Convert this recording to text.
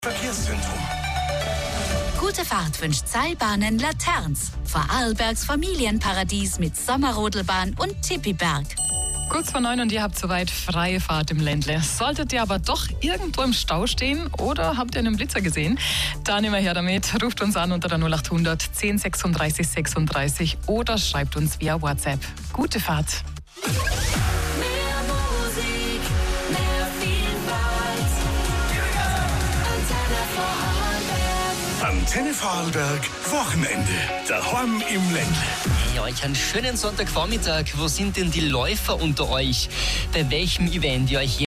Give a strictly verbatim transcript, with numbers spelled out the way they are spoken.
Verkehrszentrum. Gute Fahrt wünscht Seilbahnen Laterns. Vorarlbergs Familienparadies mit Sommerrodelbahn und Tippiberg. Kurz vor neun und ihr habt soweit freie Fahrt im Ländle. Solltet ihr aber doch irgendwo im Stau stehen oder habt ihr einen Blitzer gesehen, dann immer her damit. Ruft uns an unter der null acht hundert zehn sechsunddreißig sechsunddreißig oder schreibt uns via WhatsApp. Gute Fahrt. Antenne Vorarlberg, Wochenende. Daheim im Ländle. Ja, euch einen schönen Sonntagvormittag. Wo sind denn die Läufer unter euch? Bei welchem Event ihr euch